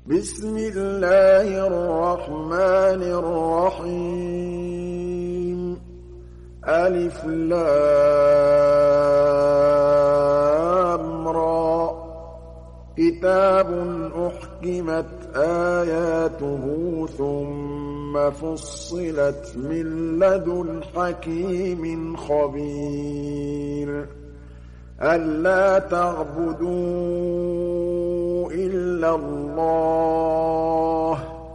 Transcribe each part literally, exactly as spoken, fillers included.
بسم الله الرحمن الرحيم ألف لام را كتاب أحكمت آياته ثم فصلت من لدن حكيم خبير ألا تعبدوا إلا الله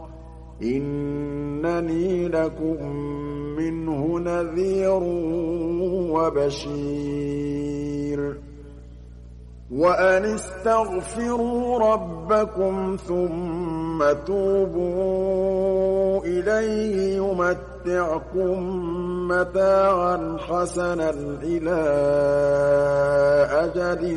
إنني لكم منه نذير وبشير وأن استغفروا ربكم ثم توبوا إليه يمتعكم متاعا حسنا إلى أجل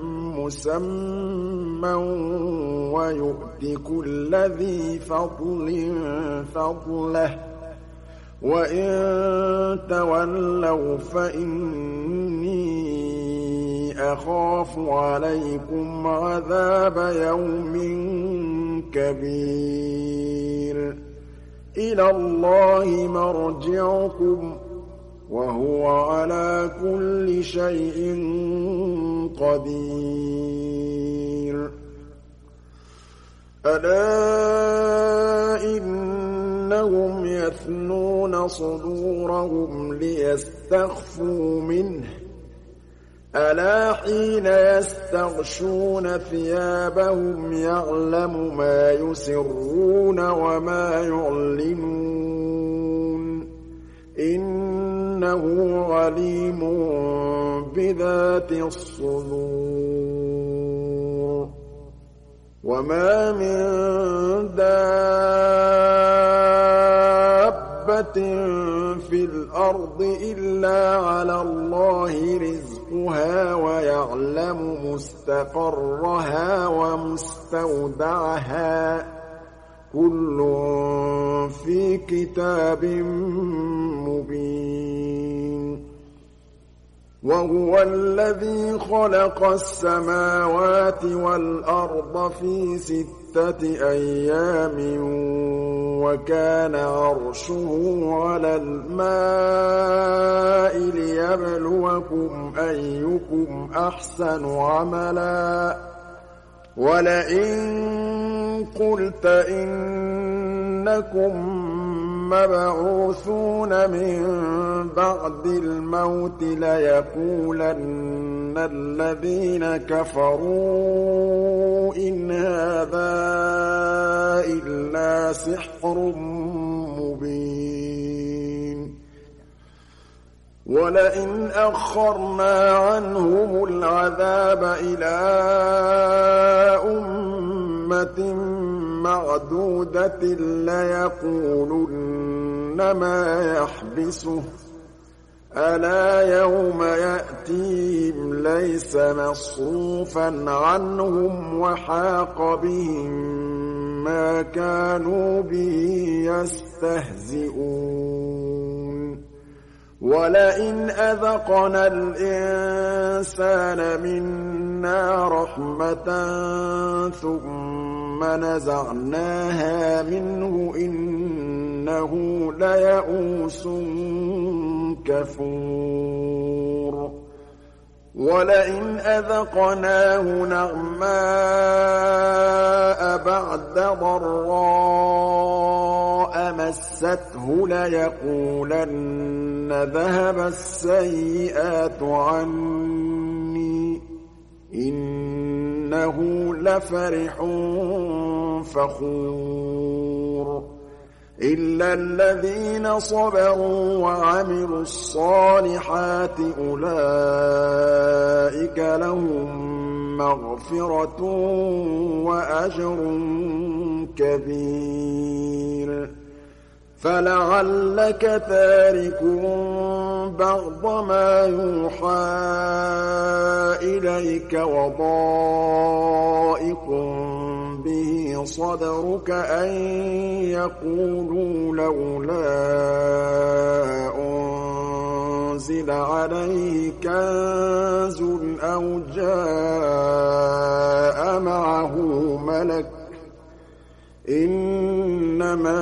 مسمى ويؤت كل ذي فضل فضله وإن تولوا فإني أخاف عليكم عذاب يوم كبير إلى الله مرجعكم وهو على كل شيء قدير ألا إنهم يثنون صدورهم ليستخفوا منه ألا حين يستغشون ثيابهم يعلم ما يسرون وما يعلنون إنه عليم بذات الصدور وما من دابة في الأرض إلا على الله رزقها ويعلم مستقرها ومستودعها كل في كتاب مبين وهو الذي خلق السماوات والأرض في ستة أيام وكان عرشه على الماء ليبلوكم أيكم أحسن عملا ولئن قلت إنكم مبعوثون من بعد الموت ليقولن الذين كفروا إن هذا إلا سحر مبين ولئن أخرنا عنهم العذاب إلى أمة معدودة ليقولن ما يحبسه ألا يوم يأتيهم ليس مصروفا عنهم وحاق بهم ما كانوا به يستهزئون ولئن أذقنا الإنسان منا رحمة ثم نزعناها منه إنه ليئوس كفور ولئن أذقناه نعماء بعد ضراء مسته ليقولن ذهب السيئات عني إنه لفرح فخور إلا الذين صبروا وعملوا الصالحات أولئك لهم مغفرة وأجر كبير فلعلك تارك بعض ما يوحى إليك وضائق به صدرك أن يقولوا لولا أنزل عليه كنز أو جاء معه ملك إِنَّمَا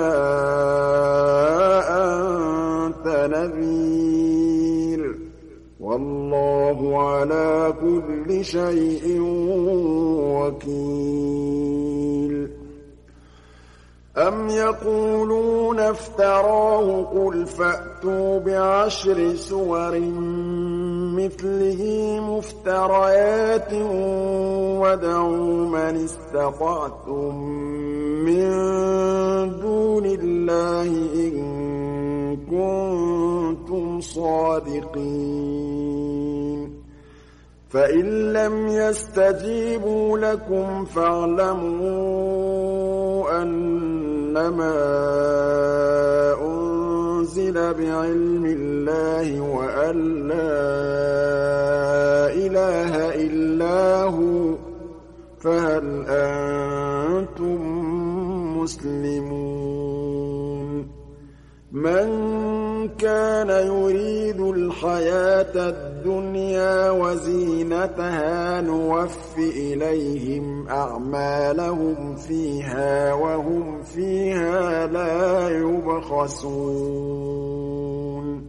أَنتَ نَذِيرٌ وَاللَّهُ عَلَىٰ كُلِّ شَيْءٍ وَكِيلٌ أَمْ يَقُولُونَ افْتَرَاهُ ۖ قُلْ فَأْتُوا بِعَشْرِ سُوَرٍ مِّثْلِهِ مُفْتَرَيَاتٍ وَادْعُوا مَنِ اسْتَطَعْتُم مِّن دُونِ اللَّهِ إِن كُنتُمْ صَادِقِينَ فَإِن لَّمْ يَسْتَجِيبُوا لَكُمْ فَاعْلَمُوا أَنَّمَا أُنزِلَ بِعِلْمِ اللَّهِ وَأَن لَّا إِلَٰهَ إِلَّا هُوَ فَهَلْ أَنتُم مُّسْلِمُونَ مَن كَانَ يُرِيدُ الْحَيَاةَ الدُّنْيَا وَزِينَتَهَا نُوَفِّ إِلَيْهِمْ أَعْمَالَهُمْ فِيهَا وَهُمْ فِيهَا لَا يُبْخَسُونَ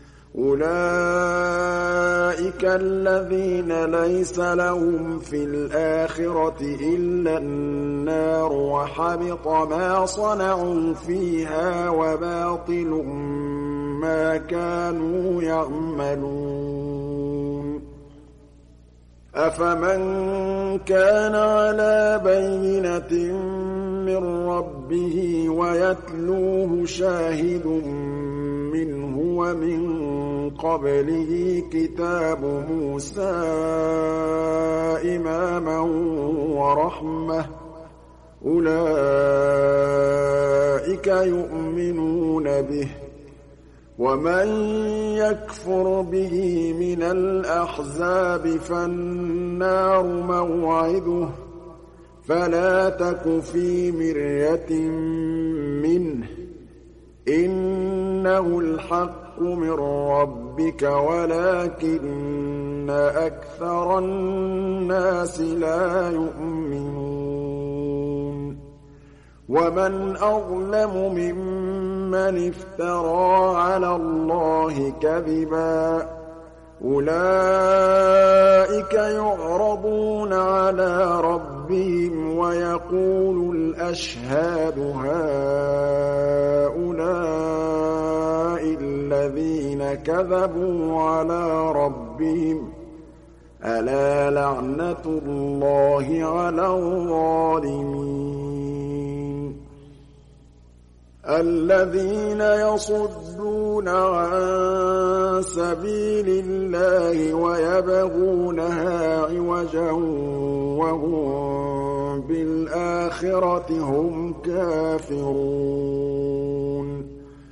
أُولَٰئِكَ الَّذِينَ لَيْسَ لَهُمْ فِي الْآخِرَةِ إِلَّا النَّارُ وَحَبِطَ مَا صَنَعُوا فِيهَا وَبَاطِلٌ مَّا كَانُوا يَعْمَلُونَ أَفَمَن كَانَ عَلَىٰ بَيِّنَةٍ مِّن رَّبِّهِ وَيَتْلُوهُ شَاهِدٌ مِّنْهُ وَمِن قَبْلِهِ كِتَابُ مُوسَىٰ إِمَامًا وَرَحْمَةً أُولَٰئِكَ يُؤْمِنُونَ بِهِ ۚ وَمَن يَكْفُرْ بِهِ مِنَ الْأَحْزَابِ فَالنَّارُ مَوْعِدُهُ ۚ فَلَا تَكُ فِي مِرْيَةٍ مِّنْهُ ۚ إِنَّهُ الْحَقُّ مِن رَّبِّكَ وَلَٰكِنَّ أَكْثَرَ النَّاسِ لَا يُؤْمِنُونَ وَمَنْ أَظْلَمُ مِمَّنِ افْتَرَىٰ عَلَى اللَّهِ كَذِبًا ۚ أُولَٰئِكَ يُعْرَضُونَ عَلَىٰ رَبِّهِمْ وَيَقُولُ الْأَشْهَادُ هَٰؤُلَاءِ الَّذِينَ كَذَبُوا عَلَىٰ رَبِّهِمْ ۚ أَلَا لَعْنَةُ اللَّهِ عَلَى الظَّالِمِينَ الَّذِينَ يَصُدُّونَ عَن سَبِيلِ اللَّهِ وَيَبْغُونَهَا عِوَجًا وَهُم بِالْآخِرَةِ هُمْ كَافِرُونَ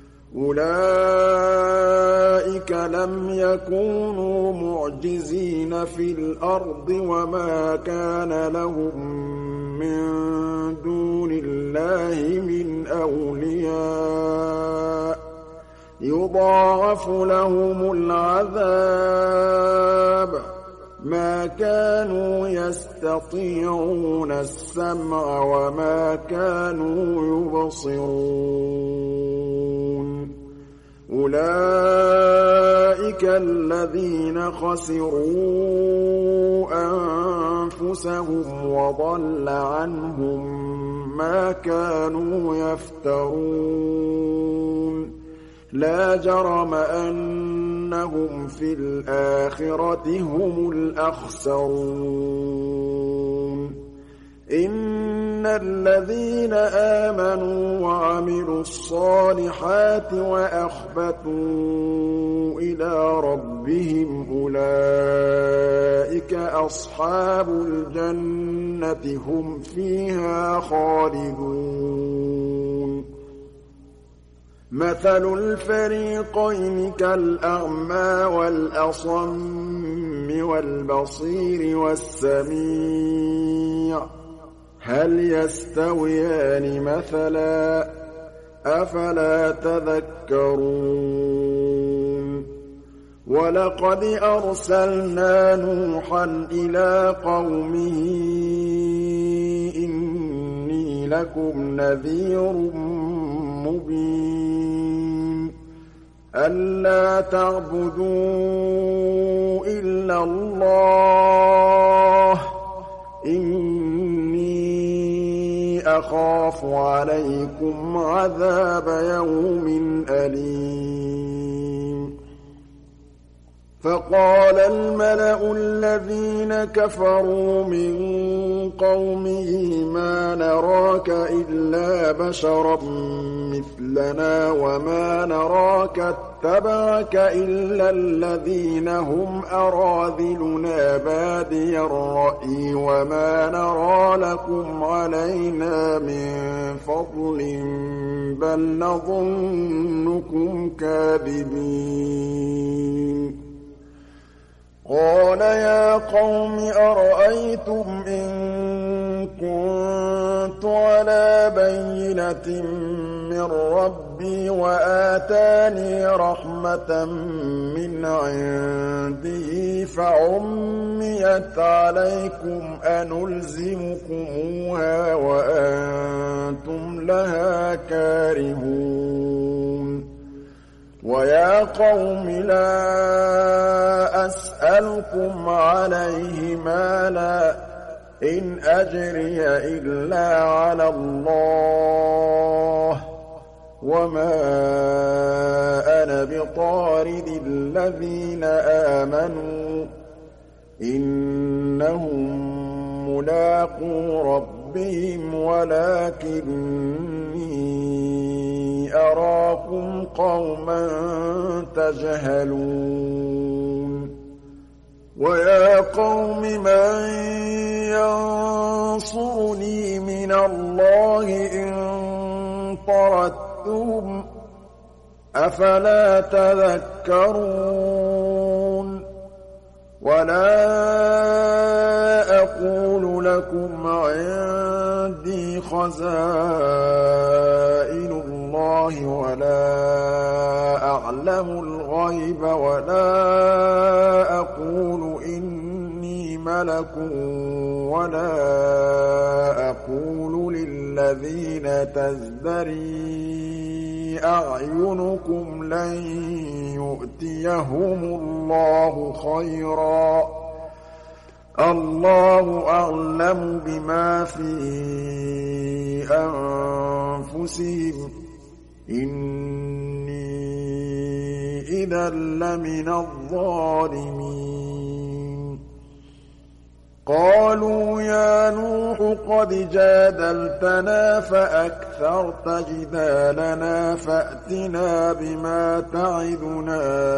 أُولَٰئِكَ لَمْ يَكُونُوا مُعْجِزِينَ فِي الْأَرْضِ وَمَا كَانَ لَهُم مِّن دُونِ اللَّهِ مِنْ أَوْلِيَاءَ ۘ يُضَاعَفُ لَهُمُ الْعَذَابُ ۚ مَا كَانُوا يَسْتَطِيعُونَ السَّمْعَ وَمَا كَانُوا يُبْصِرُونَ أُولَٰئِكَ الَّذِينَ خَسِرُوا أَنفُسَهُمْ وَضَلَّ عَنْهُم مَّا كَانُوا يَفْتَرُونَ لَا جَرَمَ أَنَّهُمْ فِي الْآخِرَةِ هُمُ الْأَخْسَرُونَ إِنَّ الَّذِينَ آمَنُوا وَعَمِلُوا الصَّالِحَاتِ وَأَخْبَتُوا إِلَىٰ رَبِّهِمْ أُولَٰئِكَ أَصْحَابُ الْجَنَّةِ هُمْ فِيهَا خَالِدُونَ مَثَلُ الْفَرِيقَيْنِ كَالْأَعْمَىٰ وَالْأَصَمِّ وَالْبَصِيرِ وَالسَّمِيعِ ۚ هَلْ يَسْتَوِيَانِ مَثَلًا ۚ أَفَلَا تَذَكَّرُونَ وَلَقَدْ أَرْسَلْنَا نُوحًا إِلَىٰ قَوْمِهِ إِنِّي إِنِّي لَكُمْ نَذِيرٌ مُّبِينٌ أَلَّا تَعْبُدُوا إِلَّا اللَّهَ إِنِّي أَخَافُ عَلَيْكُمْ عَذَابَ يَوْمٍ أَلِيمٍ فَقَالَ الْمَلَأُ الَّذِينَ كَفَرُوا مِن قَوْمِهِ مَا نَرَاكَ إِلَّا بَشَرًا مِّثْلَنَا وَمَا نَرَاكَ اتَّبَعَكَ إِلَّا الَّذِينَ هُمْ أَرَاذِلُنَا بَادِيَ الرَّأْيِ وَمَا نَرَىٰ لَكُمْ عَلَيْنَا مِن فَضْلٍ بَلْ نَظُنُّكُمْ كَاذِبِينَ قَالَ يَا قَوْمِ أَرَأَيْتُمْ إِن كُنتُ عَلَىٰ بَيِّنَةٍ مِّن رَّبِّي وَآتَانِي رَحْمَةً مِّنْ عِندِهِ فَعُمِّيَتْ عَلَيْكُمْ أَنُلْزِمُكُمُوهَا وَأَنتُمْ لَهَا كَارِهُونَ وَيَا قَوْمِ لَا أَسْأَلُكُمْ عَلَيْهِ مَالًا إِنْ أَجْرِيَ إِلَّا عَلَى اللَّهِ وَمَا أَنَا بِطَارِدِ الَّذِينَ آمَنُوا إِنَّهُم مُّلَاقُو رَبِّهِمْ وَلَٰكِنِّي أَرَاكُمْ قَوْمًا تَجْهَلُونَ وَيَا قَوْمِ مَن يَنصُرُنِي مِنَ اللَّهِ إِن طَرَدتُّهُمْ ۚ أَفَلَا تَذَكَّرُونَ وَلَا أَقُولُ لَكُمْ عِندِي خَزَائِنُ اللَّهِ وَلَا أَعْلَمُ الْغَيْبَ وَلَا أَقُولُ إِنِّي مَلَكٌ وَلَا أَقُولُ لِلَّذِينَ تَزْدَرِي أَعْيُنُكُمْ لَن يُؤْتِيَهُمُ اللَّهُ خَيْرًا ۖ اللَّهُ أَعْلَمُ بِمَا فِي أَنفُسِهِمْ ۖ إِنِّي إِذًا لَّمِنَ الظَّالِمِينَ قَالُوا يَا نُوحُ قَدْ جَادَلْتَنَا فَأَكْثَرْتَ جِدَالَنَا فَأْتِنَا بِمَا تَعِدُنَا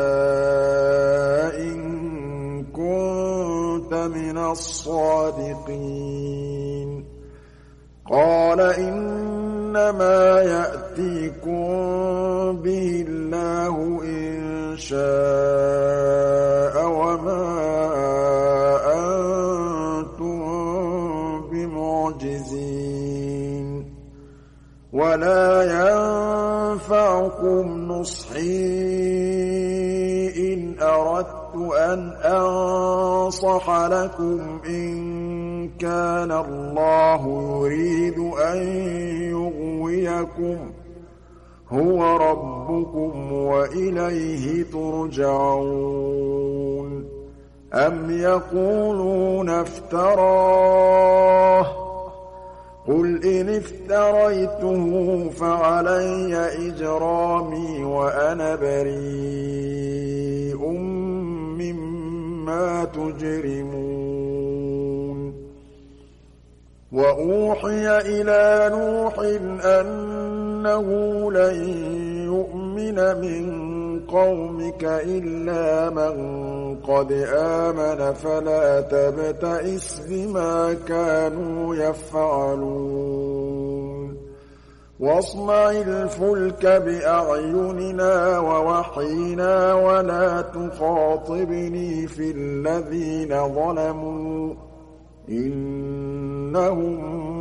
إِن كُنتَ مِنَ الصَّادِقِينَ قَالَ إِنَّمَا يَأْتِيكُم بِهِ اللَّهُ إِن شَاءَ وَمَا أَنتُم بِمُعْجِزِينَ وَلَا يَنفَعُكُمْ نُصْحِي إِنْ أَرَدتُّ أَنْ أَنصَحَ لَكُمْ إِن كَانَ اللَّهُ يُرِيدُ أَن يُغْوِيَكُمْ هُوَ رَبُّكُمْ وَإِلَيْهِ تُرْجَعُونَ أَمْ يَقُولُونَ افْتَرَاهُ ۖ قُلْ إِنِ افْتَرَيْتُهُ فَعَلَيَّ إِجْرَامِي وَأَنَا بَرِيءٌ مِّمَّا تُجْرِمُونَ وَأُوحِيَ إِلَىٰ نُوحٍ أَنَّهُ لَن يُؤْمِنَ مِن قَوْمِكَ إِلَّا مَن قَدْ آمَنَ فَلَا تَبْتَئِسْ بِمَا كَانُوا يَفْعَلُونَ وَاصْنَعِ الْفُلْكَ بِأَعْيُنِنَا وَوَحْيِنَا وَلَا تُخَاطِبْنِي فِي الَّذِينَ ظَلَمُوا إِنَّهُم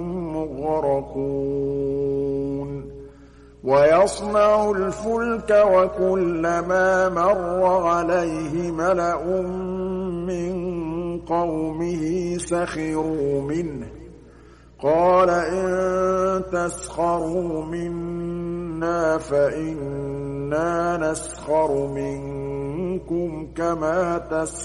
مُّغْرَقُونَ وَيَصْنَعُ الْفُلْكَ وَكُلَّمَا مَرَّ عَلَيْهِ مَلَأٌ مِّن قَوْمِهِ سَخِرُوا مِنْهُ قَالَ إِن تَسْخَرُوا مِنَّا فَإِنَّا نَسْخَرُ مِنكُمْ كَمَا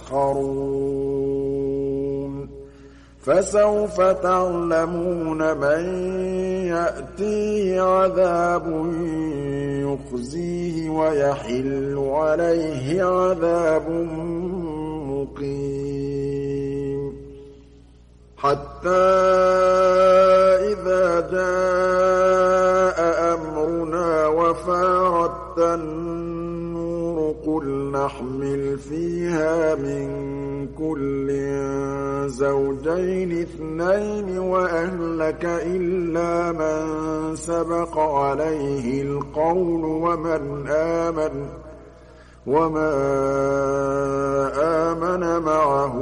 تَسْخَرُونَ فَسَوْفَ تَعْلَمُونَ مَن يَأْتِيهِ عَذَابٌ يُخْزِيهِ وَيَحِلُّ عَلَيْهِ عَذَابٌ مُّقِيمٌ حَتَّىٰ إِذَا جَاءَ أَمْرُنَا وَفَارَتِ النُّورُ قُلْ نَحْمِلُ فِيهَا مِن كُلٍّ زَوْجَيْنِ اثْنَيْنِ وَأَهْلَكَ إِلَّا مَن سَبَقَ عَلَيْهِ الْقَوْلُ وَمَنْ آمَنَ وَمَا آمَنَ مَعَهُ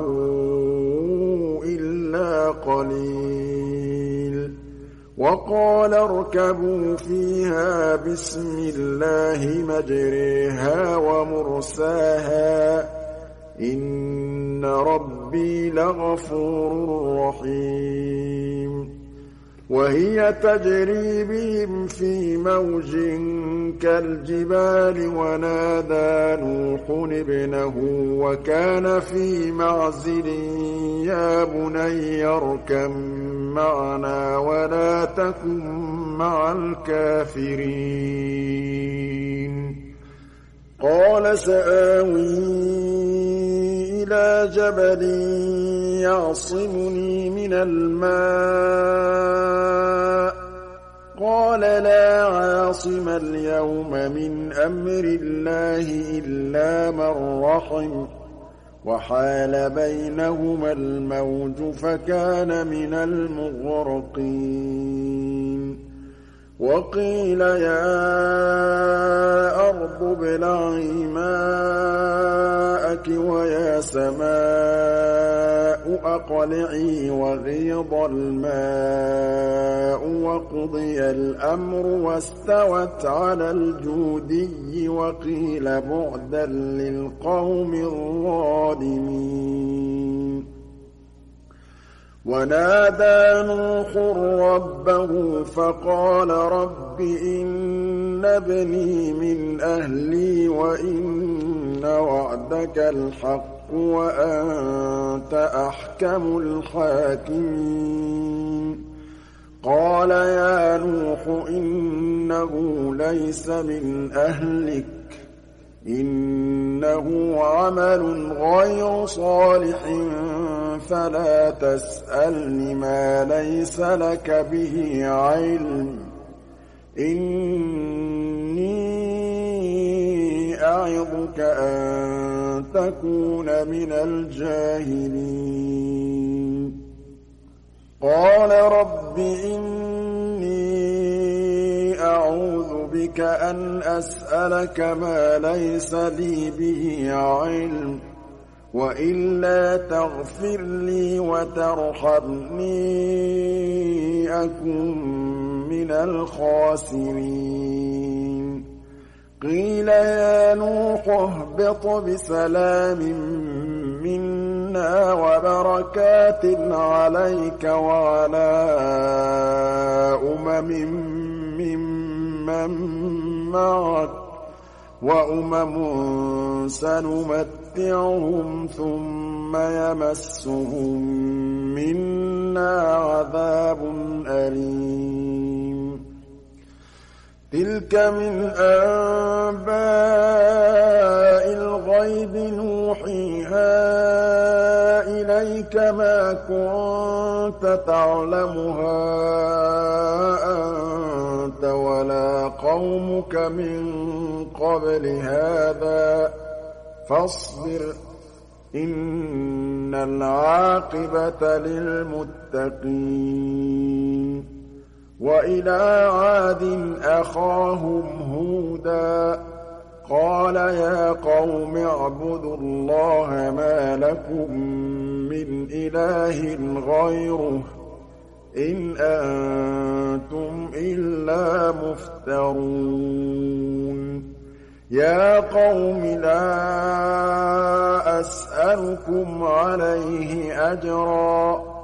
إِلَّا قَلِيلٌ وَقَالَ ارْكَبُوا فِيهَا بِسْمِ اللَّهِ مَجْرَاهَا وَمُرْسَاهَا ۚ إِنَّ رَبِّي لَغَفُورٌ رَّحِيمٌ وَهِيَ تَجْرِي بِهِمْ فِي مَوْجٍ كَالْجِبَالِ وَنَادَىٰ نُوحٌ ابْنَهُ وَكَانَ فِي مَعْزِلٍ يَا بُنَيَّ ارْكَب مَّعَنَا وَلَا تَكُن مَّعَ الْكَافِرِينَ قَالَ سَآوِي إِلَىٰ جَبَلٍ يَعْصِمُنِي مِنَ الْمَاءِ ۚ قَالَ لَا عَاصِمَ الْيَوْمَ مِنْ أَمْرِ اللَّهِ إِلَّا مَن رَّحِمَ ۚ وَحَالَ بَيْنَهُمَا الْمَوْجُ فَكَانَ مِنَ الْمُغْرَقِينَ وَقِيلَ يَا أَرْضُ ابْلَعِي مَاءَكِ وَيَا سَمَاءُ أَقْلِعِي وَغِيضَ الْمَاءُ وَقُضِيَ الْأَمْرُ وَاسْتَوَتْ عَلَى الْجُودِيِّ وَقِيلَ بُعْدًا لِّلْقَوْمِ الظَّالِمِينَ وَنَادَىٰ نُوحٌ رَّبَّهُ فَقَالَ رَبِّ إِنَّ ابْنِي مِنْ أَهْلِي وَإِنَّ وَعْدَكَ الْحَقُّ وَأَنتَ أَحْكَمُ الْحَاكِمِينَ قَالَ يَا نُوحُ إِنَّهُ لَيْسَ مِنْ أَهْلِكَ ۖ إِنَّهُ عَمَلٌ غَيْرُ صَالِحٍ فَلَا تَسْأَلْنِ مَا لَيْسَ لَكَ بِهِ عِلْمٌ ۖ إِنِّي أَعِظُكَ أَن تَكُونَ مِنَ الْجَاهِلِينَ قَالَ رَبِّ إِنِّي أَعُوذُ بِكَ أَنْ أَسْأَلَكَ مَا لَيْسَ لِي بِهِ عِلْمٌ ۖ وَإِلَّا تَغْفِرْ لِي وَتَرْحَمْنِي أَكُن مِّنَ الْخَاسِرِينَ قِيلَ يَا نُوحُ اهْبِطْ بِسَلَامٍ مِّنَّا وَبَرَكَاتٍ عَلَيْكَ وَعَلَىٰ أُمَمٍ مِّمَّن مَّعَكَ ۚ وَأُمَمٌ سَنُمَتِّعُهُمْ ثُمَّ يَمَسُّهُم مِّنَّا عَذَابٌ أَلِيمٌ تِلْكَ مِنْ أَنبَاءِ الْغَيْبِ نُوحِيهَا إِلَيْكَ ۖ مَا كُنتَ تَعْلَمُهَا أَنتَ وَلَا قَوْمُكَ مِن قَبْلِ هَٰذَا ۖ فَاصْبِرْ ۖ إِنَّ الْعَاقِبَةَ لِلْمُتَّقِينَ وَإِلَىٰ عَادٍ أَخَاهُمْ هُودًا قَالَ يَا قَوْمِ اعْبُدُوا اللَّهَ مَا لَكُم مِّنْ إِلَٰهٍ غَيْرُهُ ۖ إِنْ أَنتُمْ إِلَّا مُفْتَرُونَ يَا قَوْمِ لَا أَسْأَلُكُمْ عَلَيْهِ أَجْرًا ۖ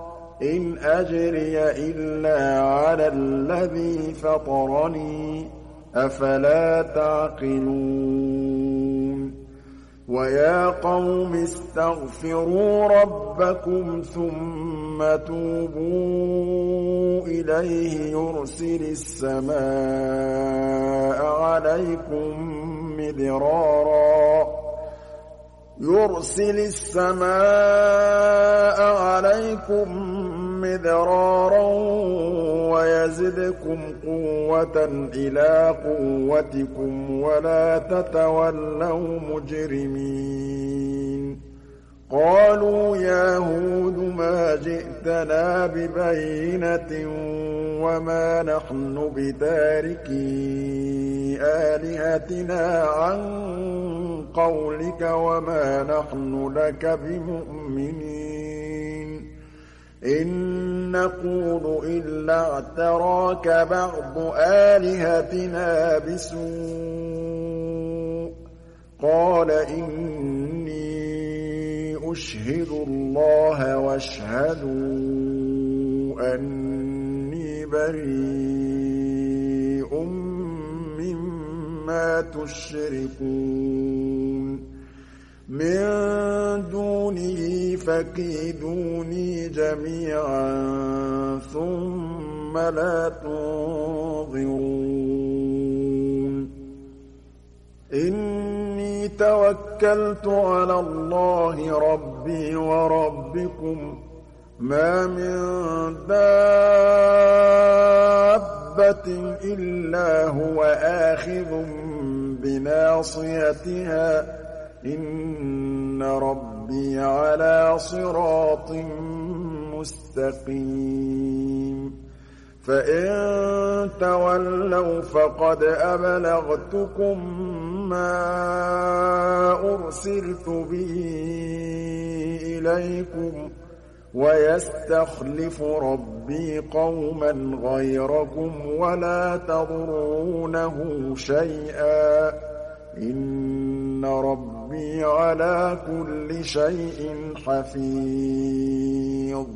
إِنْ أَجْرِيَ إِلَّا عَلَى الَّذِي فَطَرَنِي ۚ أَفَلَا تَعْقِلُونَ وَيَا قَوْمِ اسْتَغْفِرُوا رَبَّكُمْ ثُمَّ تُوبُوا إِلَيْهِ يُرْسِلِ السَّمَاءَ عَلَيْكُم مِّدْرَارًا يُرْسِلِ السَّمَاءَ عَلَيْكُم مِّدْرَارًا وَيَزِدْكُمْ قُوَّةً إِلَىٰ قُوَّتِكُمْ وَلَا تَتَوَلَّوْا مُجْرِمِينَ قَالُوا يَا هُودُ مَا جِئْتَنَا بِبَيِّنَةٍ وَمَا نَحْنُ بِتَارِكِي آلِهَتِنَا عَن قَوْلِكَ وَمَا نَحْنُ لَكَ بِمُؤْمِنِينَ إِن نَّقُولُ إِلَّا اعْتَرَاكَ بَعْضُ آلِهَتِنَا بِسُوءٍ ۗ قَالَ إِنِّي أُشْهِدُ اللَّهَ وَاشْهَدُوا أَنِّي بَرِيءٌ مِّمَّا تُشْرِكُونَ مِن دُونِهِ فَكِيدُونِي جَمِيعًا ثُمَّ لَا تُنظِرُونِ إِنِّي تَوَكَّلْتُ عَلَى اللَّهِ رَبِّي وَرَبِّكُم مَّا مِن دَابَّةٍ إِلَّا هُوَ آخِذٌ بِنَاصِيَتِهَا ۚ إِنَّ رَبِّي عَلَىٰ صِرَاطٍ مُّسْتَقِيمٍ فَإِن تَوَلَّوْا فَقَدْ أَبْلَغْتُكُم مَّا أُرْسِلْتُ بِهِ إِلَيْكُمْ ۖ وَيَسْتَخْلِفُ رَبِّي قَوْمًا غَيْرَكُمْ وَلَا تَضُرُّونَهُ شَيْئًا ۚ إِنَّ رَبِّي عَلَىٰ كُلِّ شَيْءٍ حَفِيظٌ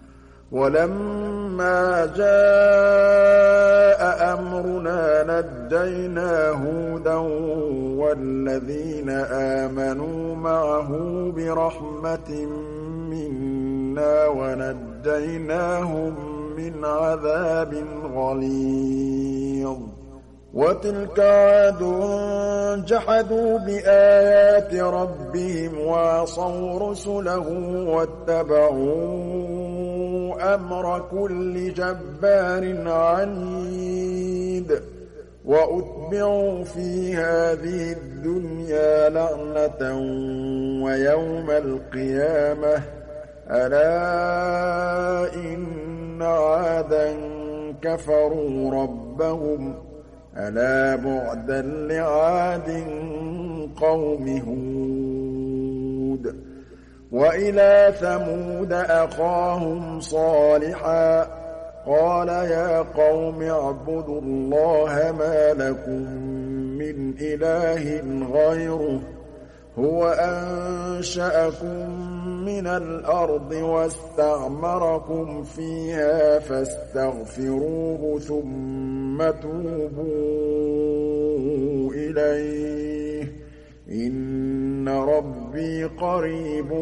وَلَمَّا جَاءَ أَمْرُنَا نَجَّيْنَا هُودًا وَالَّذِينَ آمَنُوا مَعَهُ بِرَحْمَةٍ مِّنَّا وَنَجَّيْنَاهُم مِّنْ عَذَابٍ غَلِيظٍ وَتِلْكَ عَادٌ جَحَدُوا بِآيَاتِ رَبِّهِمْ وَعَصَوْا رُسُلَهُ وَاتَّبَعُوا أَمْرَ كُلِّ جَبَّارٍ عَنِيدٍ وَأُتْبِعُوا فِي هَٰذِهِ الدُّنْيَا لَعْنَةً وَيَوْمَ الْقِيَامَةِ ۗ أَلَا إِنَّ عَادًا كَفَرُوا رَبَّهُمْ ۗ أَلَا بُعْدًا لِّعَادٍ قَوْمِ هُودٍ وَإِلَىٰ ثَمُودَ أَخَاهُمْ صَالِحًا ۗ قَالَ يَا قَوْمِ اعْبُدُوا اللَّهَ مَا لَكُم مِّنْ إِلَٰهٍ غَيْرُهُ ۖ هُوَ أَنشَأَكُم مِّنَ الْأَرْضِ وَاسْتَعْمَرَكُمْ فِيهَا فَاسْتَغْفِرُوهُ ثُمَّ تُوبُوا إِلَيْهِ ۚ إِنَّ رَبِّي قَرِيبٌ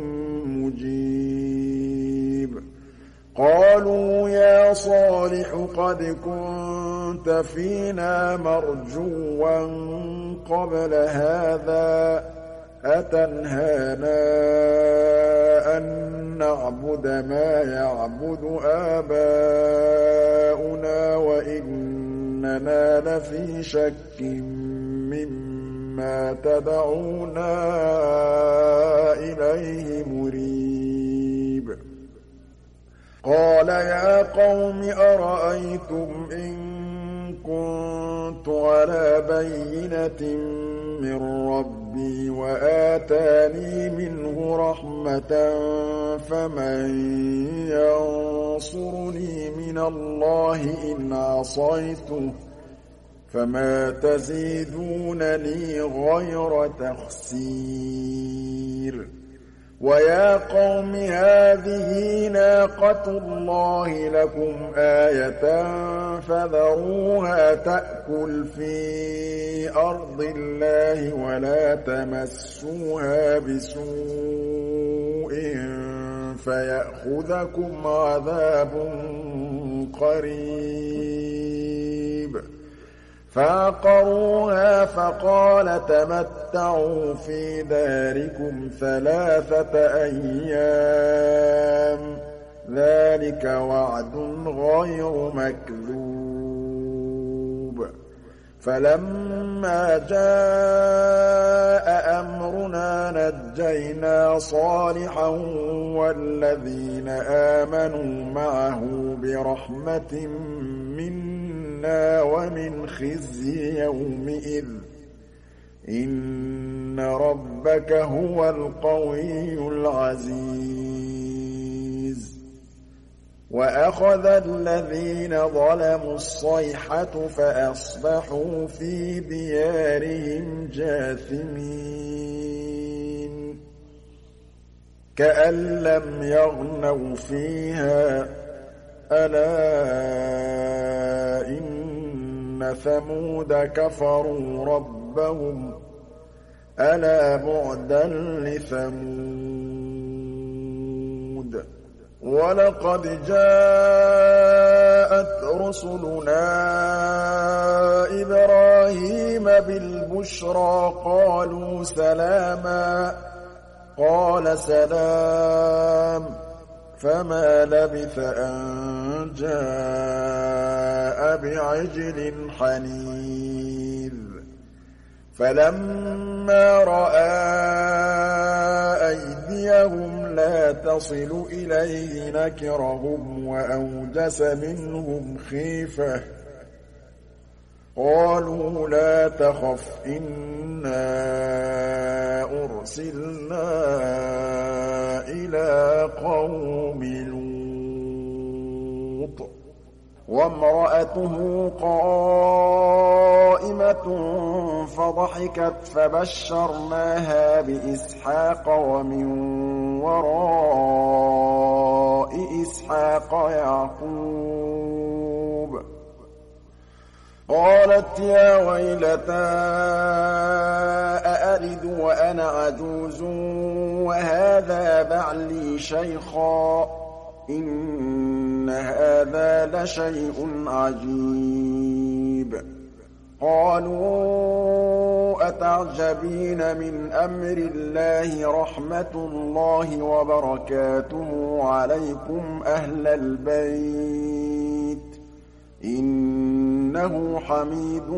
مُّجِيبٌ قَالُوا يَا صَالِحُ قَدْ كُنتَ فِينَا مَرْجُوًّا قَبْلَ هَٰذَا ۖ أَتَنْهَانَا أَن نَّعْبُدَ مَا يَعْبُدُ آبَاؤُنَا وَإِنَّنَا لَفِي شَكٍّ مِّمَّا تَدْعُونَا إِلَيْهِ مُرِيبٍ قَالَ يَا قَوْمِ أَرَأَيْتُمْ إِن كُنتُ عَلَىٰ بَيِّنَةٍ مِّن رَّبِّي وَآتَانِي مِنْهُ رَحْمَةً فَمَن يَنصُرُنِي مِنَ اللَّهِ إِنْ عَصَيْتُهُ ۖ فَمَا تَزِيدُونَنِي غَيْرَ تَخْسِيرٍ وَيَا قَوْمِ هَٰذِهِ نَاقَةُ اللَّهِ لَكُمْ آيَةً فَذَرُوهَا تَأْكُلْ فِي أَرْضِ اللَّهِ وَلَا تَمَسُّوهَا بِسُوءٍ فَيَأْخُذَكُمْ عَذَابٌ قَرِيبٌ فَعَقَرُوهَا فَقَالَ تَمَتَّعُوا فِي دَارِكُمْ ثَلَاثَةَ أَيَّامٍ ۚ ذَٰلِكَ وَعْدٌ غَيْرُ مَكْذُوبٍ فَلَمَّا جَاءَ أَمْرُنَا نَجَّيْنَا صَالِحًا وَالَّذِينَ آمَنُوا مَعَهُ بِرَحْمَةٍ مِّنَّا وَمِنْ خِزْيِ يَوْمِئِذٍ ۗ إِنَّ رَبَّكَ هُوَ الْقَوِيُّ الْعَزِيزُ وَأَخَذَ الَّذِينَ ظَلَمُوا الصَّيْحَةُ فَأَصْبَحُوا فِي دِيَارِهِمْ جَاثِمِينَ كَأَن لَّمْ يَغْنَوْا فِيهَا ۗ أَلَا إِنَّ ثَمُودَ كَفَرُوا رَبَّهُمْ ۗ أَلَا بُعْدًا لِّثَمُودَ وَلَقَدْ جَاءَتْ رُسُلُنَا إِبْرَاهِيمَ بِالْبُشْرَىٰ قَالُوا سَلَامًا ۖ قَالَ سَلَامٌ ۖ فَمَا لَبِثَ أَن جَاءَ بِعِجْلٍ حَنِيذٍ فَلَمَّا رَأَىٰ أَيْدِيَهُمْ لَا تَصِلُ إِلَيْهِ نَكِرَهُمْ وَأَوْجَسَ مِنْهُمْ خِيفَةً ۚ قَالُوا لَا تَخَفْ إِنَّا أُرْسِلْنَا إِلَىٰ قَوْمِ لُوطٍ وَامْرَأَتُهُ قَائِمَةٌ فَضَحِكَتْ فَبَشَّرْنَاهَا بِإِسْحَاقَ وَمِن وَرَاءِ إِسْحَاقَ يَعْقُوبَ قَالَتْ يَا وَيْلَتَا أَأَلِدُ وَأَنَا عَجُوزٌ وَهَٰذَا بَعْلِي شَيْخًا ۖ إِنَّ هَٰذَا لَشَيْءٌ عَجِيبٌ قَالُوا أَتَعْجَبِينَ مِنْ أَمْرِ اللَّهِ رَحْمَتُ اللَّهِ وَبَرَكَاتُهُ عَلَيْكُمْ أَهْلَ الْبَيْتِ ۖ إِنَّهُ حَمِيدٌ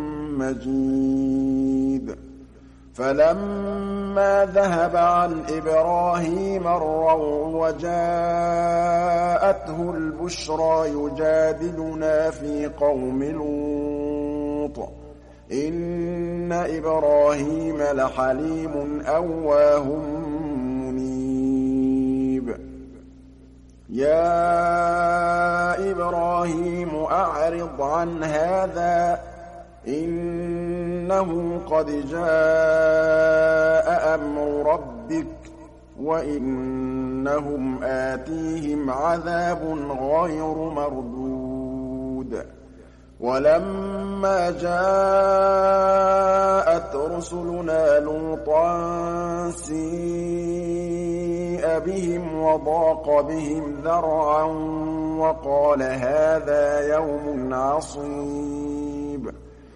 مَّجِيدٌ فَلَمَّا ذَهَبَ عَنْ إِبْرَاهِيمَ الرَّوْعُ وَجَاءَتْهُ الْبُشْرَىٰ يُجَادِلُنَا فِي قَوْمِ لُوطٍ إِنَّ إِبْرَاهِيمَ لَحَلِيمٌ أَوَّاهٌ مُّنِيبٌ يَا إِبْرَاهِيمُ أَعْرِضْ عَنْ هَٰذَا إِنَّهُ قَدْ جَاءَ أَمْرُ رَبِّكَ وَإِنَّهُمْ آتِيهِمْ عَذَابٌ غَيْرُ مَرْدُودٍ وَلَمَّا جَاءَتْ رُسُلُنَا لُوطًا سِيءَ بِهِمْ وَضَاقَ بِهِمْ ذَرْعًا وَقَالَ هَٰذَا يَوْمٌ عَصِيبٌ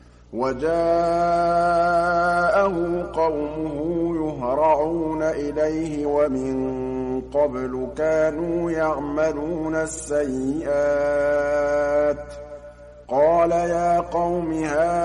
وَجَاءَهُ قَوْمُهُ يُهْرَعُونَ إِلَيْهِ وَمِن قَبْلُ كَانُوا يَعْمَلُونَ السَّيِّئَاتِ قَالَ يَا قَوْمِ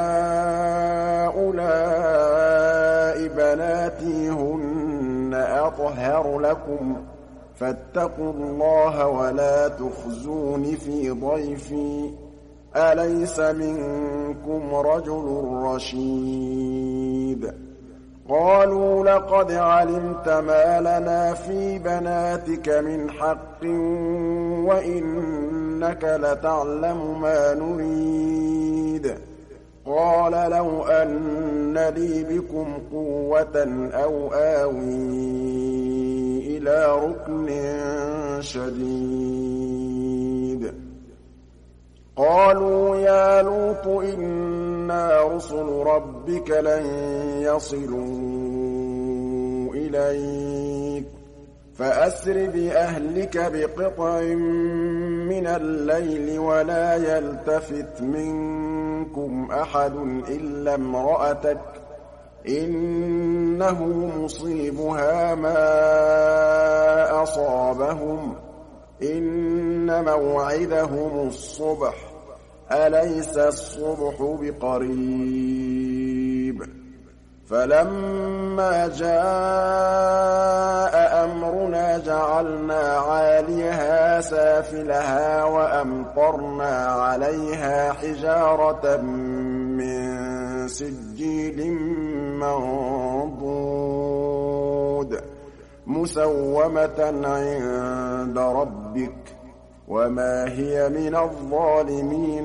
هَٰؤُلَاءِ بَنَاتِي هُنَّ أَطْهَرُ لَكُمْ فَاتَّقُوا اللَّهَ وَلَا تُخْزُونِ فِي ضَيْفِي أَلَيْسَ مِنكُمْ رَجُلٌ رَّشِيدٌ قَالُوا لَقَدْ عَلِمْتَ مَا لَنَا فِي بَنَاتِكَ مِنْ حَقٍّ وَإِنَّكَ لَتَعْلَمُ مَا نُرِيدُ قَالَ لَوْ أَنَّ لِي بِكُمْ قُوَّةً أَوْ آوِي إِلَىٰ رُكْنٍ شَدِيدٍ قَالُوا يَا لُوطُ إِنَّا رُسُلُ رَبِّكَ لَن يَصِلُوا إِلَيْكَ فَأَسْرِ بِأَهْلِكَ بِقِطْعٍ مِّنَ اللَّيْلِ وَلَا يَلْتَفِتْ مِنكُمْ أَحَدٌ إِلَّا امْرَأَتَكَ إِنَّهُ مُصِيبُهَا مَا أَصَابَهُمْ ۚ إِنَّ مَوْعِدَهُمُ الصُّبْحُ ۚ أَلَيْسَ الصُّبْحُ بِقَرِيبٍ فَلَمَّا جَاءَ أَمْرُنَا جَعَلْنَا عَالِيَهَا سَافِلَهَا وَأَمْطَرْنَا عَلَيْهَا حِجَارَةً مِّن سِجِّيلٍ مَّنضُودٍ مُّسَوَّمَةً عِندَ رَبِّكَ ۖ وَمَا هِيَ مِنَ الظَّالِمِينَ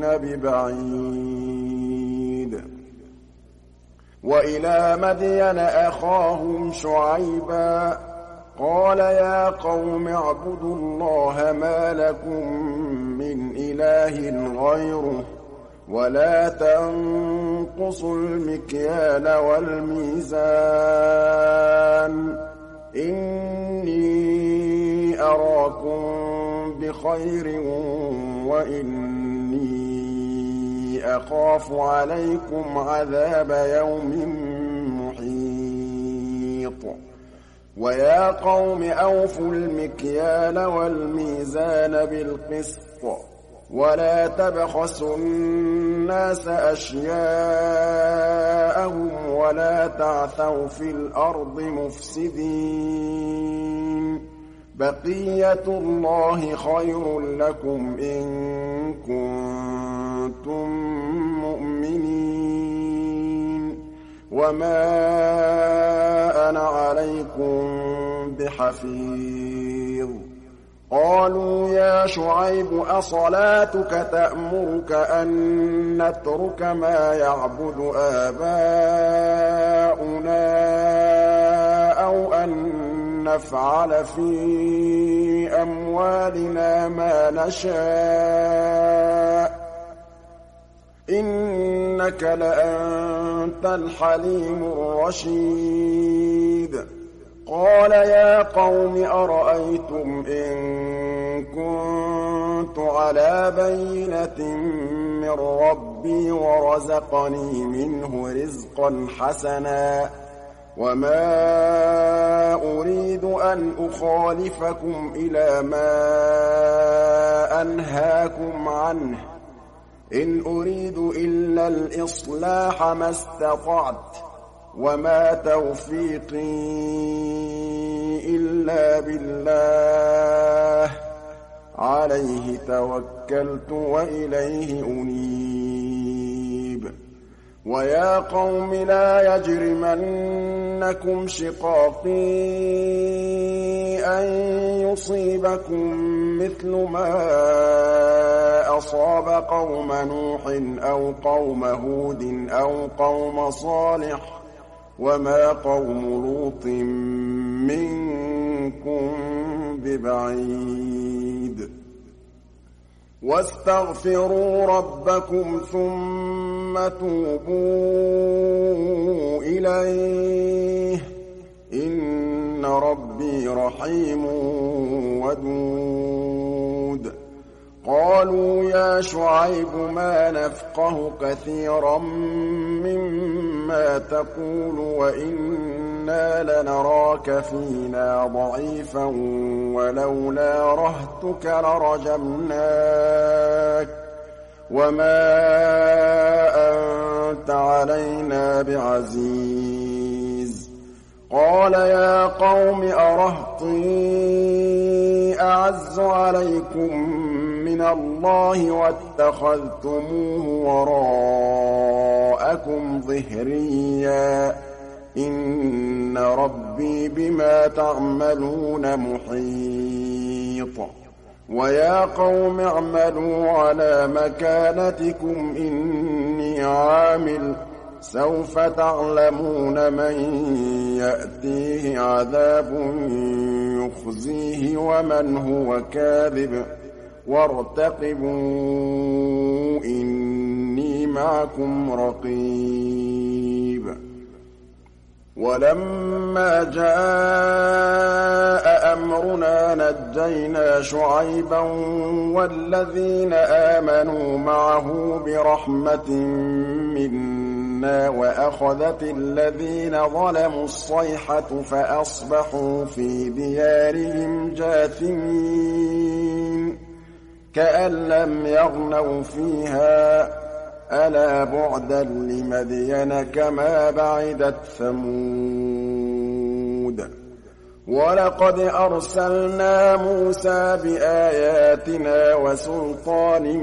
بِبَعِيدٍ وَإِلَىٰ مَدْيَنَ أَخَاهُمْ شُعَيْبًا ۗ قَالَ يَا قَوْمِ اعْبُدُوا اللَّهَ مَا لَكُم مِّنْ إِلَٰهٍ غَيْرُهُ وَلَا تَنقُصُوا الْمِكْيَالَ وَالْمِيزَانَ ۚ إِنِّي أَرَاكُم بِخَيْرٍ وَإِنِّي أَخَافُ عَلَيْكُمْ عَذَابَ يَوْمٍ مُّحِيطٍ وَيَا قَوْمِ أَوْفُوا الْمِكْيَالَ وَالْمِيزَانَ بِالْقِسْطِ وَلَا تَبْخَسُوا النَّاسَ أَشْيَاءَهُمْ وَلَا تَعْثَوْا فِي الْأَرْضِ مُفْسِدِينَ بَقِيَّتُ اللَّهِ خَيْرٌ لَّكُمْ إِن كُنتُم مُّؤْمِنِينَ وَمَا أَنَا عَلَيْكُم بِحَفِيظٍ قَالُوا يَا شُعَيْبُ أَصَلَاتُكَ تَأْمُرُكَ أَن نَّتْرُكَ مَا يَعْبُدُ آبَاؤُنَا أَوْ أَن نَّفْعَلَ فِي أَمْوَالِنَا مَا نَشَاءُ ۖ إِنَّكَ لَأَنتَ الْحَلِيمُ الرَّشِيدُ قَالَ يَا قَوْمِ أَرَأَيْتُمْ إِن كُنتُ عَلَىٰ بَيِّنَةٍ مِّن رَّبِّي وَرَزَقَنِي مِنْهُ رِزْقًا حَسَنًا وَمَا أُرِيدُ أَنْ أُخَالِفَكُمْ إِلَىٰ مَا أَنْهَاكُمْ عَنْهُ ۚ إِنْ أُرِيدُ إِلَّا الْإِصْلَاحَ مَا اسْتَطَعْتُ ۚ وَمَا تَوْفِيقِي إِلَّا بِاللَّهِ ۚ عَلَيْهِ تَوَكَّلْتُ وَإِلَيْهِ أُنِيبُ وَيَا قَوْمِ لَا يَجْرِمَنَّكُمْ شِقَاقِي أَن يُصِيبَكُم مِّثْلُ مَا أَصَابَ قَوْمَ نُوحٍ أَوْ قَوْمَ هُودٍ أَوْ قَوْمَ صَالِحٍ ۚ وَمَا قَوْمُ لُوطٍ مِّنكُم بِبَعِيدٍ وَاسْتَغْفِرُوا رَبَّكُمْ ثُمَّ تُوبُوا إِلَيْهِ ۚ إِنَّ رَبِّي رَحِيمٌ وَدُودٌ قَالُوا يَا شُعَيْبُ مَا نَفْقَهُ كَثِيرًا مِّمَّا تَقُولُ وَإِنَّا لَنَرَاكَ فِينَا ضَعِيفًا وَلَوْلَا رَهْطُكَ لَرَجَمْنَاكَ وَمَا أَنتَ عَلَيْنَا بِعَزِيزٍ قَالَ يَا قَوْمِ أَرَهْطِي أَعَزُّ عَلَيْكُم مِّنَ اللَّهِ وَاتَّخَذْتُمُوهُ وَرَاءَكُمْ ظِهْرِيًّا ۖ إِنَّ رَبِّي بِمَا تَعْمَلُونَ مُحِيطٌ وَيَا قَوْمِ اعْمَلُوا عَلَىٰ مَكَانَتِكُمْ إِنِّي عَامِلٌ ۖ سوف تعلمون من يأتيه عذاب يخزيه ومن هو كاذب وارتقبوا إني معكم رقيب ولما جاء أمرنا نجينا شعيبا والذين آمنوا معه برحمة منا وأخذت الذين ظلموا الصيحة فأصبحوا في ديارهم جاثمين كأن لم يغنوا فيها ألا بعدا لمدين كما بعدت ثمود ولقد أرسلنا موسى بآياتنا وسلطان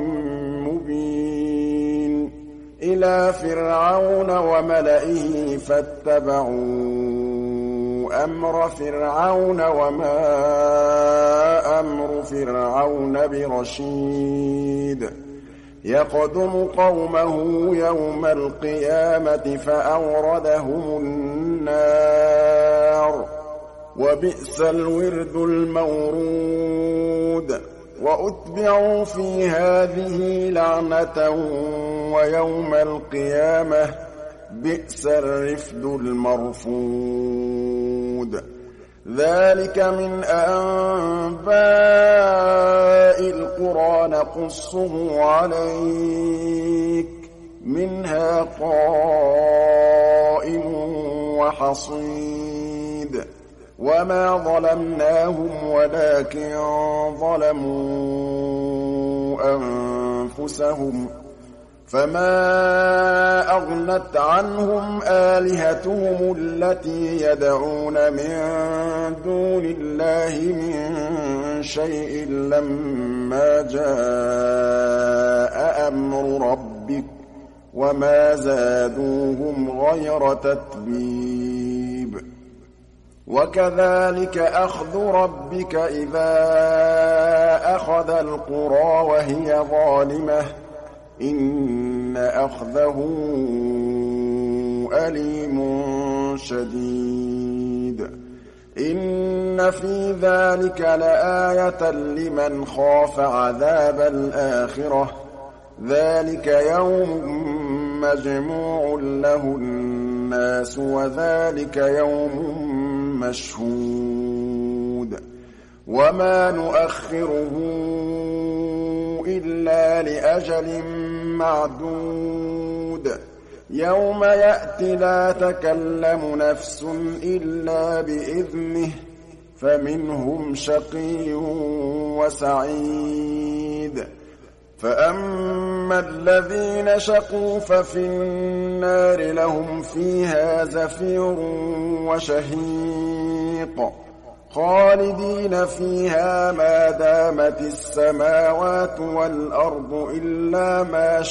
مبين إلى فرعون وملئه فاتبعوا أمر فرعون وما أمر فرعون برشيد يقدم قومه يوم القيامة فأوردهم النار وبئس الورد المورود وأتبعوا في هذه لعنة ويوم القيامة بئس الرفد المرفود ذلك من أنباء القرى نقصه عليك منها قائم وحصيد وما ظلمناهم ولكن ظلموا أنفسهم فما أغنت عنهم آلهتهم التي يدعون من دون الله من شيء لما جاء أمر ربك وما زادوهم غير تتبيب وكذلك أخذ ربك إذا أخذ القرى وهي ظالمة إن أخذه أليم شديد إن في ذلك لآية لمن خاف عذاب الآخرة ذلك يوم مجموع له الناس وذلك يوم مشهود وما نؤخره إلا لأجل معدود يوم يأتي لا تكلم نفس إلا بإذنه فمنهم شقي وسعيد فأما الذين شقوا ففي النار لهم فيها زفير وشهيق خالدين فيها ما دامت السماوات والأرض إلا ما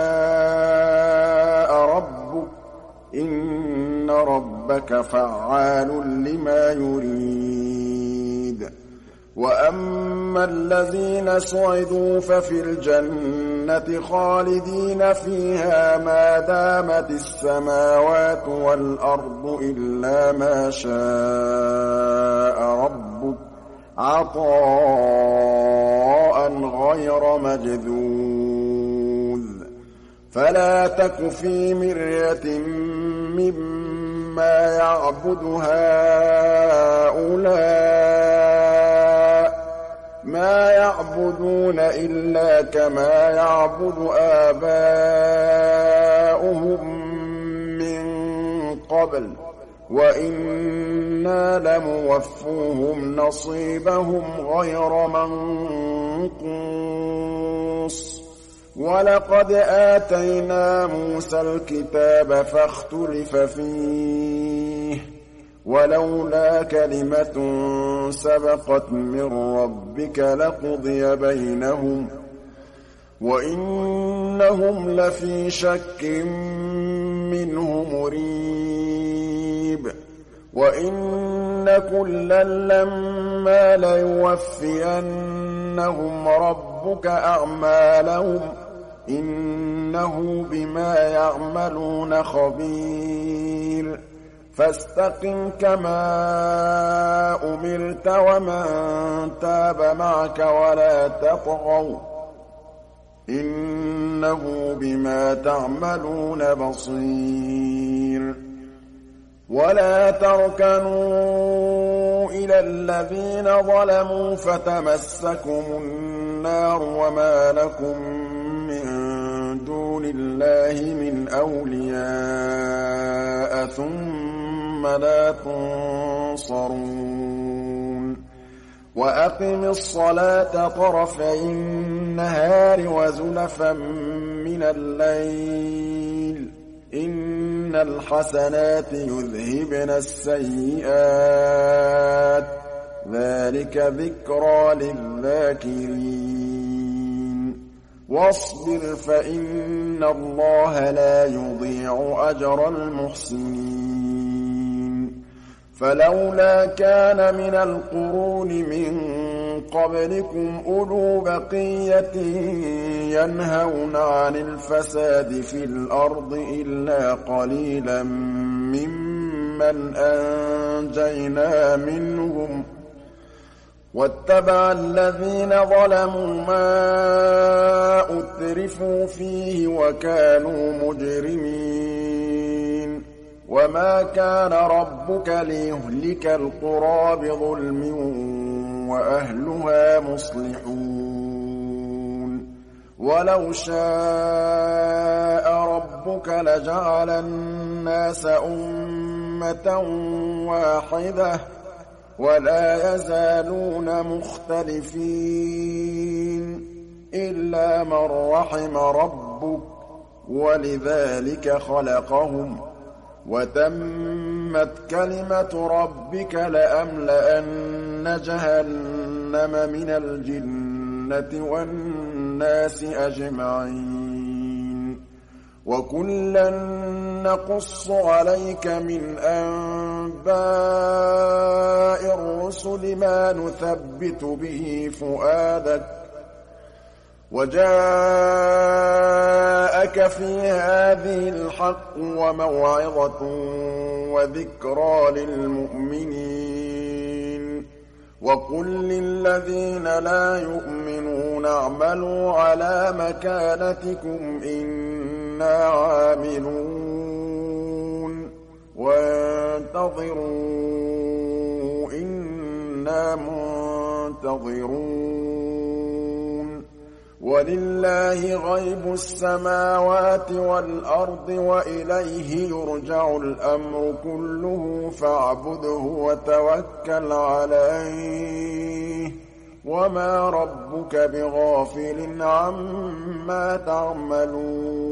شاء ربك إن ربك فعال لما يريد وأما الذين سعدوا ففي الجنة خالدين فيها ما دامت السماوات والأرض إلا ما شاء ربك عطاء غير مجذوذ فلا تك في مرية مما يعبد هؤلاء ما يعبدون إلا كما يعبد آباؤهم من قبل وإنا لموفوهم نصيبهم غير منقوص ولقد آتينا موسى الكتاب فاختلف فيه ولولا كلمة سبقت من ربك لقضي بينهم وإنهم لفي شك منه مريب وإن كلا لما ليوفينهم ربك أعمالهم إِنَّهُ بِمَا يَعْمَلُونَ خَبِيرٌ فَاسْتَقِمْ كَمَا أُمِرْتَ وَمَن تَابَ مَعَكَ وَلَا تَطْغَوْا ۚ إِنَّهُ بِمَا تَعْمَلُونَ بَصِيرٌ وَلَا تَرْكَنُوا إِلَى الَّذِينَ ظَلَمُوا فَتَمَسَّكُمُ النَّارُ وَمَا لَكُم مِّن دُونِ اللَّهِ مِنْ أَوْلِيَاءَ ثُمَّ لَا تُنصَرُونَ وَأَقِمِ الصَّلَاةَ طَرَفَيِ النَّهَارِ وَزُلَفًا مِّنَ اللَّيْلِ ۚ إِنَّ الْحَسَنَاتِ يُذْهِبْنَ السَّيِّئَاتِ ۚ ذَٰلِكَ ذِكْرَىٰ لِلذَّاكِرِينَ وَاصْبِرْ فَإِنَّ اللَّهَ لَا يُضِيعُ أَجْرَ الْمُحْسِنِينَ فَلَوْلَا كَانَ مِنَ الْقُرُونِ مِن قَبْلِكُمْ أُولُو بَقِيَّةٍ يَنْهَوْنَ عَنِ الْفَسَادِ فِي الْأَرْضِ إِلَّا قَلِيلًا مِّمَّنْ أَنجَيْنَا مِنْهُمْ ۗ وَاتَّبَعَ الَّذِينَ ظَلَمُوا مَا أُتْرِفُوا فِيهِ وَكَانُوا مُجْرِمِينَ وَمَا كَانَ رَبُّكَ لِيُهْلِكَ الْقُرَىٰ بِظُلْمٍ وَأَهْلُهَا مُصْلِحُونَ وَلَوْ شَاءَ رَبُّكَ لَجَعَلَ النَّاسَ أُمَّةً وَاحِدَةً وَلَا يَزَالُونَ مُخْتَلِفِينَ إِلَّا مَن رَّحِمَ رَبُّكَ ۚ وَلِذَٰلِكَ خَلَقَهُمْ ۗ وَتَمَّتْ كَلِمَةُ رَبِّكَ لَأَمْلَأَنَّ جَهَنَّمَ مِنَ الْجِنَّةِ وَالنَّاسِ أَجْمَعِينَ وَكُلًّا نَّقُصُّ عَلَيْكَ مِنْ أَنبَاءِ الرُّسُلِ مَا نُثَبِّتُ بِهِ فُؤَادَكَ ۖ وَجَاءَكَ فِي هَٰذِهِ الْحَقُّ وَمَوْعِظَةٌ وَذِكْرَىٰ لِلْمُؤْمِنِينَ وَقُل لِّلَّذِينَ لَا يُؤْمِنُونَ اعْمَلُوا عَلَىٰ مَكَانَتِكُمْ إِنَّا عَامِلُونَ وَانتَظِرُوا إِنَّا مُنتَظِرُونَ وَلِلَّهِ غَيْبُ السَّمَاوَاتِ وَالْأَرْضِ وَإِلَيْهِ يُرْجَعُ الْأَمْرُ كُلُّهُ فَاعْبُدْهُ وَتَوَكَّلْ عَلَيْهِ ۚ وَمَا رَبُّكَ بِغَافِلٍ عَمَّا تَعْمَلُونَ